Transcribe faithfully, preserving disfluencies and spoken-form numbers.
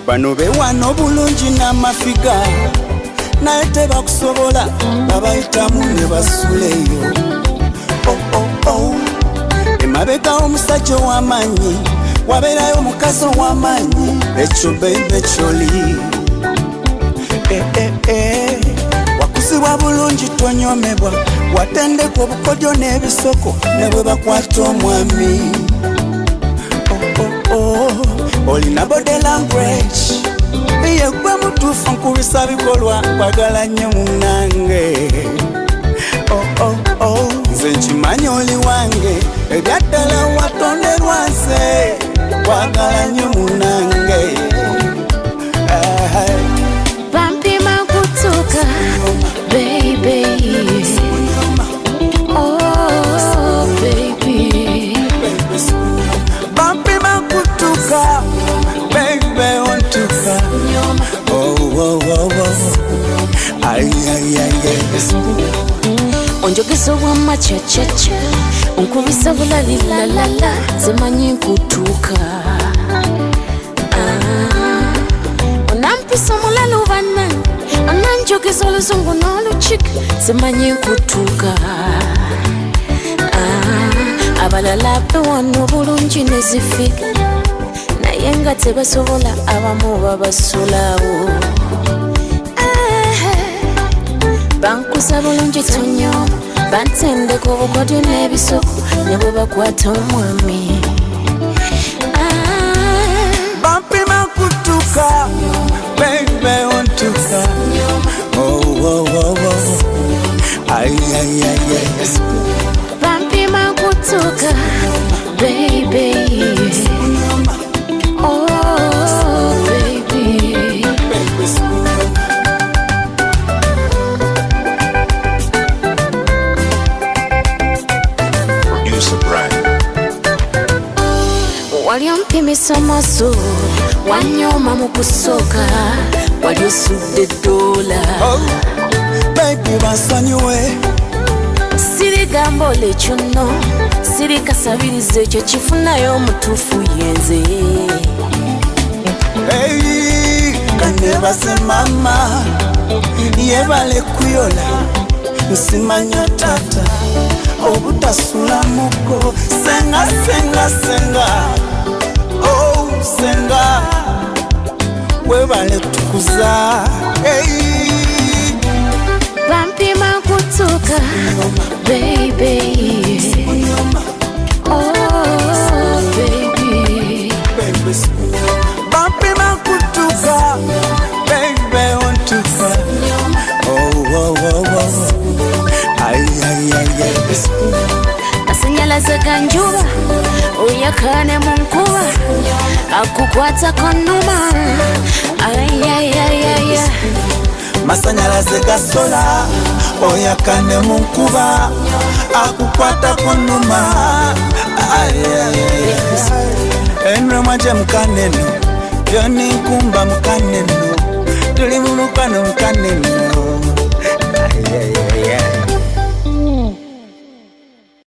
bano bewano bulungi n'amafiga naye tebakusobola babayitamu ne basuleyo. Oh, oh, oh. Emabega omusajja w'amaanyi wabeerayo omukazi ow'amaanyi ekyo bebe kyoli. Eh, eh, eh. Wakuzibwa bulungi tonyomebwa watendekwa obukodyo n'ebisoko ne bwe bakwata omwami. Oh, oh, oh. Olina body language iye gwe mutuufu nkubisa bikolwa kwagala nnyo munnange. Oh, oh, oh. Nze nkimanyi oli wange ebyaddala watonderwa nze kwagala nnyo munnange. Bampima kutuka baby. Oh baby. Bampima kutuka baby wantuka. Oh, oh, oh, oh. Ay, ay, ay, ay. Onjogeza wama cha cha cha unkubisa bulali la la la zemanyi kutuka. Ah, onampisa mulalo bana onanjogeza oluzungu n'oluchika zemanyi kutuka. Ah, abalala bewano bulungi nezifiga naye nga tebasobola abamu babasulawo. Bankusa bulungi tonyo bantendeko obukodyo n'ebisoko ne bwe bakwata omwami. Bampima kutuka baby wantuka. Oh, oh, oh, oh. Ay, ay, ay, ay. Bampima kutuka baby. Oh baby. Wali ompimisa amaso wanyoma mu kusooka wali osudde dola. Oh, baby basanyuwe sirigamba olekyo nno sirikasabiriza ekyo kifunayo omutuufu yenze. Hey, kanebase mama yebale kuyola nsimanya tata obutasula muko senga senga senga. Oh senga webale tukuza. Hey, bampima kutuka baby. Oh baby. Bampima kutuka baby wantuka. Oh, oh, oh, oh. Ay, ay, ay, ay. Asenyalaze kanjuba uyakane mu nkuba akukwata konuma. Ay, ay, ay, ay, ay. Masanyalaze gasola oyakane mu nkuba akukwata konuma. Ay, ay, ay, ay. Enre mwaje mkaneno byoni nkumba mkaneno tuli mu mukano mkaneno. Ay, ay, ay, ay.